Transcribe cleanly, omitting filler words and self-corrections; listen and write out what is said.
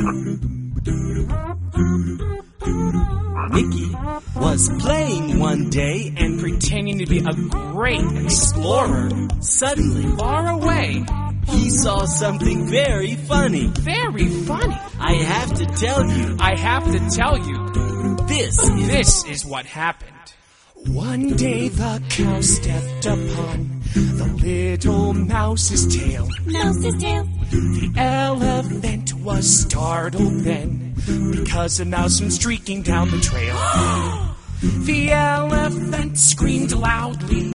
Mickey was playing one day and pretending to be a great explorer. Suddenly, Far away. he saw something very funny. Very funny. I have to tell you, I have to tell you, this is what happened. One day the cow stepped upon the little mouse's tail. Mouse's tail. The elephant was startled then, because a mouse went streaking down the trail. The elephant screamed loudly.